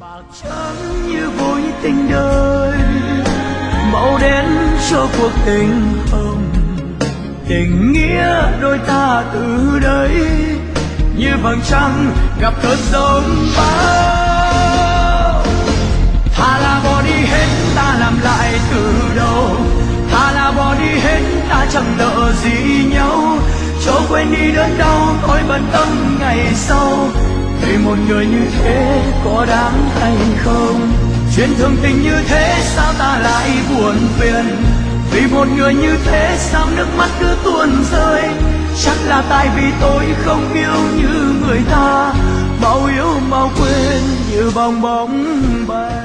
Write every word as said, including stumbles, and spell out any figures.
bạc trắng như vui tình đời, màu đen cho cuộc tình hồng. Tình nghĩa đôi ta từ đây như vầng trăng gặp cơn giông bão. Thà là bỏ đi hết ta làm lại từ đầu, thà là bỏ đi hết ta chẳng nợ gì nhau. Cho quên đi đớn đau thôi bận tâm ngày sau, vì một người như thế có đáng hay không? Chuyện thường tình như thế sao ta lại buồn phiền? Vì một người như thế sao nước mắt cứ tuôn rơi? Chắc là tại vì tôi không yêu như người ta, mau yêu mau quên như bong bóng bay.